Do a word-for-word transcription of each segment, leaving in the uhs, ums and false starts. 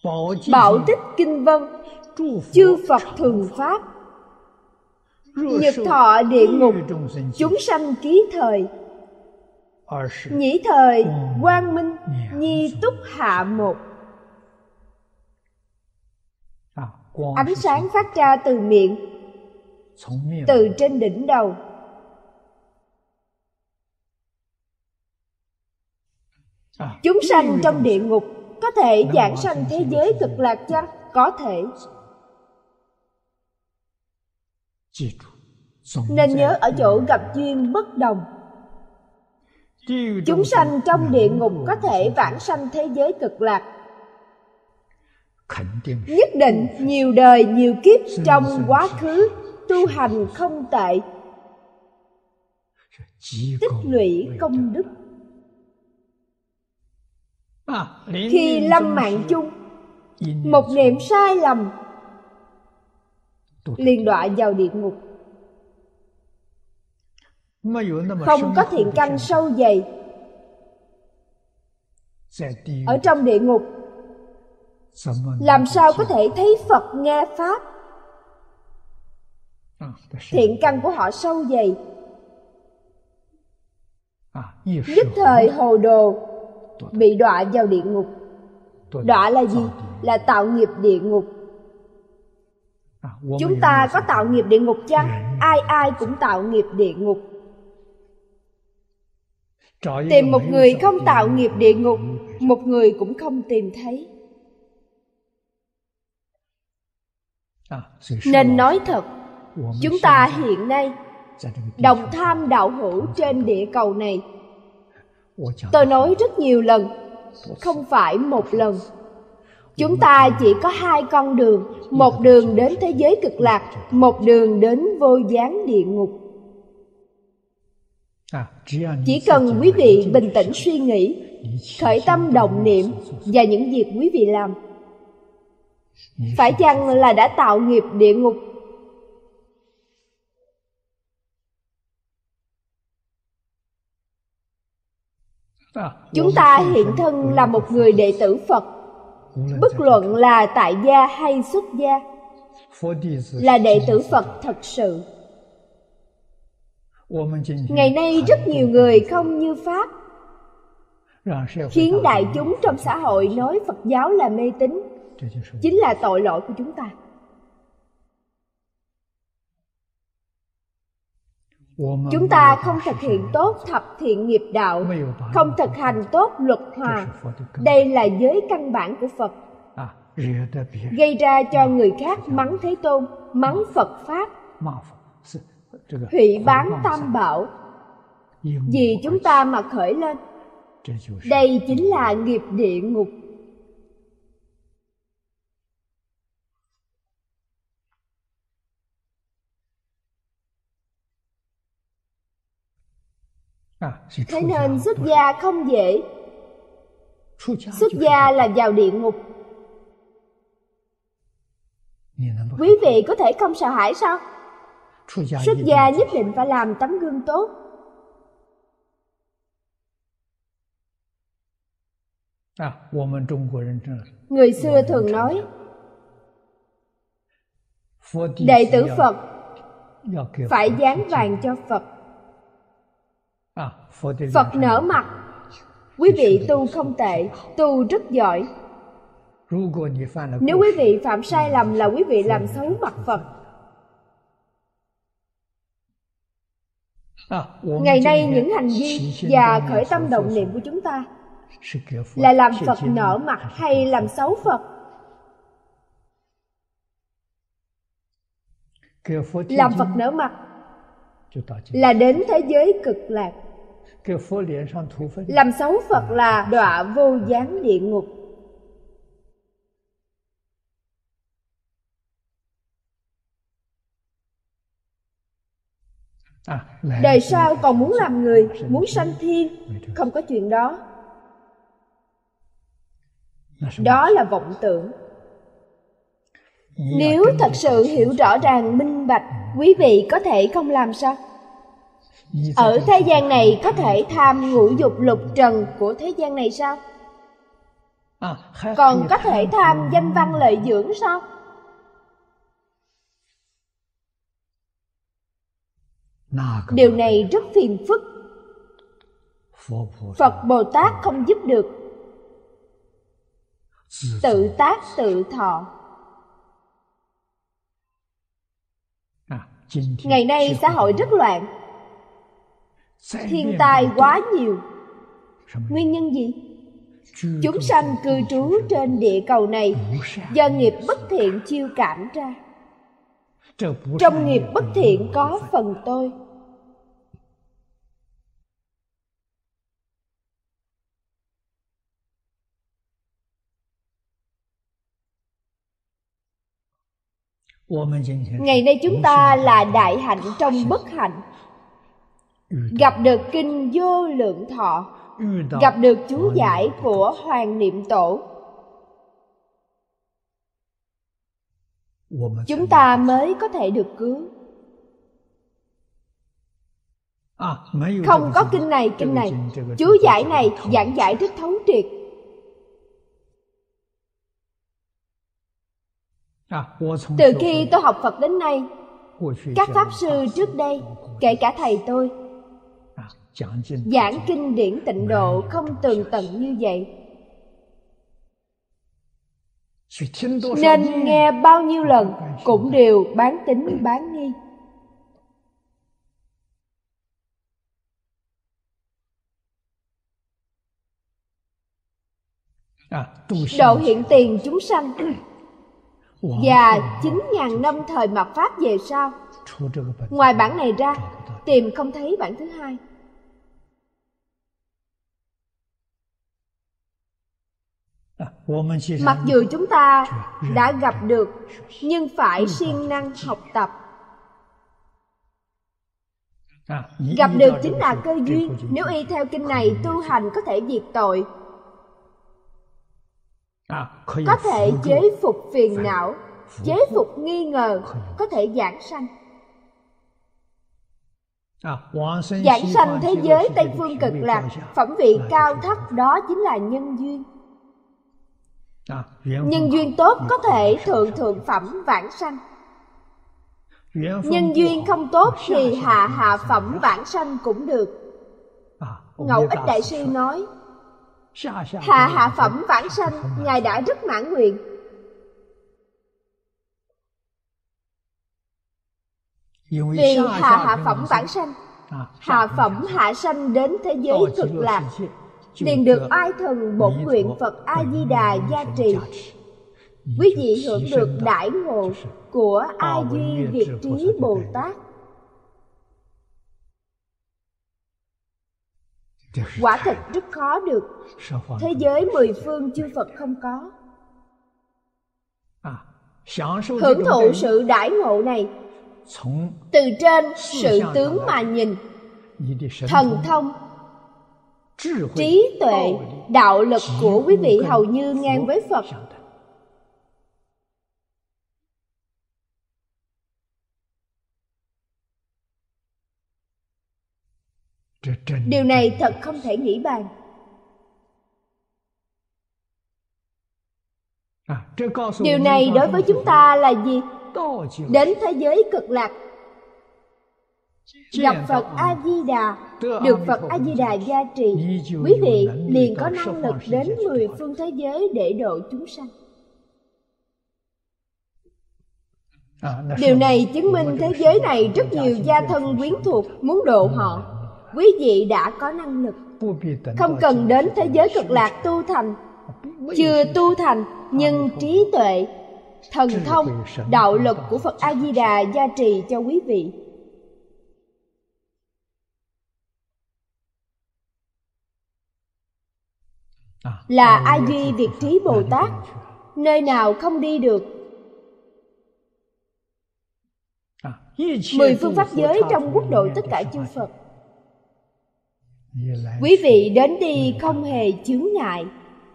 Bảo tích kinh vân, chư Phật thường pháp. Nhật thọ địa ngục, chúng sanh ký thời. Nhĩ thời quang minh, nhi túc hạ một. Ánh sáng phát ra từ miệng, từ trên đỉnh đầu. Chúng sanh trong địa ngục có thể giảng sanh thế giới cực lạc chăng? Có thể. Nên nhớ ở chỗ gặp duyên bất đồng. Chúng sanh trong địa ngục có thể vãng sanh thế giới cực lạc. Nhất định nhiều đời nhiều kiếp trong quá khứ tu hành không tệ, tích lũy công đức. Khi lâm mạng chung, một niệm sai lầm liền đọa vào địa ngục. Không có thiện căn sâu dày, ở trong địa ngục làm sao có thể thấy Phật nghe Pháp? Thiện căn của họ sâu dày, nhất thời hồ đồ, bị đọa vào địa ngục. Đọa là gì? Là tạo nghiệp địa ngục. Chúng ta có tạo nghiệp địa ngục chăng? Ai ai cũng tạo nghiệp địa ngục. Tìm một người không tạo nghiệp địa ngục, một người cũng không tìm thấy. Nên nói thật, chúng ta hiện nay đồng tham đạo hữu trên địa cầu này. Tôi nói rất nhiều lần, không phải một lần. Chúng ta chỉ có hai con đường, một đường đến thế giới cực lạc, một đường đến vô gián địa ngục. Chỉ cần quý vị bình tĩnh suy nghĩ, khởi tâm động niệm và những việc quý vị làm, phải chăng là đã tạo nghiệp địa ngục? Chúng ta hiện thân là một người đệ tử Phật, bất luận là tại gia hay xuất gia, là đệ tử Phật thật sự. Ngày nay rất nhiều người không như Pháp, khiến đại chúng trong xã hội nói Phật giáo là mê tín. Chính là tội lỗi của chúng ta. Chúng ta không thực hiện tốt thập thiện nghiệp đạo, không thực hành tốt luật hòa. Đây là giới căn bản của Phật, gây ra cho người khác mắng Thế Tôn, mắng Phật Pháp, hủy bán tam bảo. Vì chúng ta mà khởi lên. Đây chính là nghiệp địa ngục. Thế nên xuất gia không dễ. Xuất gia là vào địa ngục. Quý vị có thể không sợ hãi sao? Xuất gia nhất định phải làm tấm gương tốt. Người xưa thường nói, đệ tử Phật phải dán vàng cho Phật. Phật nở mặt. Quý vị tu không tệ, tu rất giỏi. Nếu quý vị phạm sai lầm là quý vị làm xấu mặt Phật. Ngày nay những hành vi và khởi tâm động niệm của chúng ta là làm Phật nở mặt hay làm xấu Phật? Làm Phật nở mặt là đến thế giới cực lạc. Làm xấu Phật là đọa vô gián địa ngục. Đời sau còn muốn làm người, muốn sanh thiên, không có chuyện đó. Đó là vọng tưởng. Nếu thật sự hiểu rõ ràng minh bạch, quý vị có thể không làm sao? Ở thế gian này có thể tham ngũ dục lục trần của thế gian này sao? Còn có thể tham danh văn lợi dưỡng sao? Điều này rất phiền phức. Phật Bồ Tát không giúp được. Tự tác tự thọ. Ngày nay xã hội rất loạn, thiên tai quá nhiều. Nguyên nhân gì? Chúng sanh cư trú trên địa cầu này do nghiệp bất thiện chiêu cảm ra. Trong nghiệp bất thiện có phần tôi. Ngày nay chúng ta là đại hạnh trong bất hạnh. Gặp được kinh Vô Lượng Thọ, gặp được chú giải của Hoàng Niệm Tổ, chúng ta mới có thể được cứu. Không có kinh này, kinh này, chú giải này giảng giải rất thấu triệt. Từ khi tôi học Phật đến nay, các Pháp Sư trước đây, kể cả thầy tôi, giảng kinh điển Tịnh Độ không tường tận như vậy. Nên nghe bao nhiêu lần cũng đều bán tín bán nghi. Độ hiện tiền chúng sanh và chín ngàn năm thời mạt Pháp về sau, ngoài bản này ra tìm không thấy bản thứ hai. Mặc dù chúng ta đã gặp được, nhưng phải siêng năng học tập. Gặp được chính là cơ duyên. Nếu y theo kinh này tu hành có thể diệt tội, có thể chế phục phiền não, chế phục nghi ngờ, có thể giảng sanh. Giảng sanh thế giới Tây Phương Cực Lạc, phẩm vị cao thấp đó chính là nhân duyên. Nhân duyên tốt có thể thượng thượng phẩm vãng sanh. Nhân duyên không tốt thì hạ hạ phẩm vãng sanh cũng được. Ngẫu Ích Đại Sư nói, hạ hạ phẩm vãng sanh Ngài đã rất mãn nguyện. Vì hạ hạ phẩm vãng sanh, hạ phẩm hạ sanh đến thế giới Cực Lạc, liền được oai thần bổn nguyện Phật A Di Đà gia trì. Quý vị hưởng được đãi ngộ của A Duy Việt Trí Bồ Tát. Quả thật rất khó được. Thế giới mười phương chư Phật không có. Hưởng thụ sự đãi ngộ này, từ trên sự tướng mà nhìn, thần thông, trí tuệ, đạo lực của quý vị hầu như ngang với Phật. Điều này thật không thể nghĩ bàn. Điều này đối với chúng ta là gì? Đến thế giới Cực Lạc, gặp Phật A Di Đà, được Phật A Di Đà gia trì, quý vị liền có năng lực đến mười phương thế giới để độ chúng sanh. Điều này chứng minh thế giới này rất nhiều gia thân quyến thuộc muốn độ họ. Quý vị đã có năng lực, không cần đến thế giới Cực Lạc tu thành. Chưa tu thành, nhưng trí tuệ, thần thông, đạo lực của Phật A Di Đà gia trì cho quý vị. Là A Duy Việt Trí Bồ Tát, nơi nào không đi được. Mười phương pháp giới trong quốc độ tất cả chư Phật, quý vị đến đi không hề chướng ngại.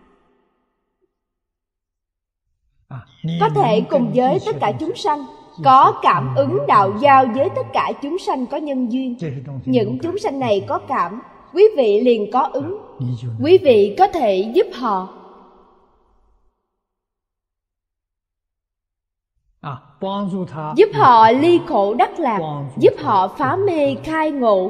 Có thể cùng với tất cả chúng sanh, có cảm ứng đạo giao với tất cả chúng sanh có nhân duyên. Những chúng sanh này có cảm, quý vị liền có ứng. Quý vị có thể giúp họ. giúp họ ly khổ đắc lạc, giúp họ phá mê khai ngộ.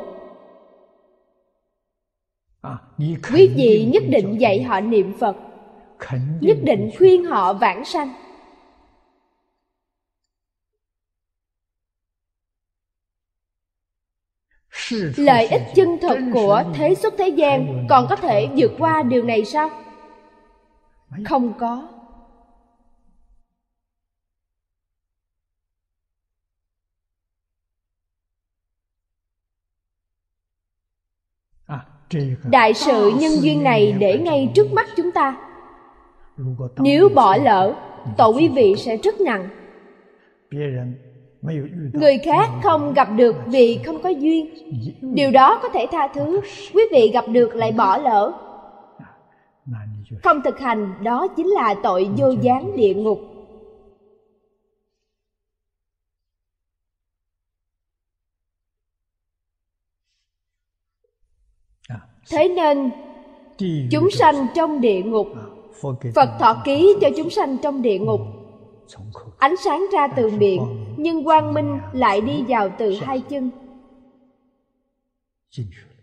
Quý vị nhất định dạy họ niệm Phật, nhất định khuyên họ vãng sanh. Lợi ích chân thật của thế xuất thế gian còn có thể vượt qua điều này sao? Không có. Đại sự nhân duyên này để ngay trước mắt chúng ta. Nếu bỏ lỡ, tội quý vị sẽ rất nặng. Người khác không gặp được vì không có duyên, điều đó có thể tha thứ. Quý vị gặp được lại bỏ lỡ, không thực hành, đó chính là tội vô gián địa ngục. Thế nên chúng sanh trong địa ngục, Phật thọ ký cho chúng sanh trong địa ngục. Ánh sáng ra từ miệng, nhưng quang minh lại đi vào từ hai chân.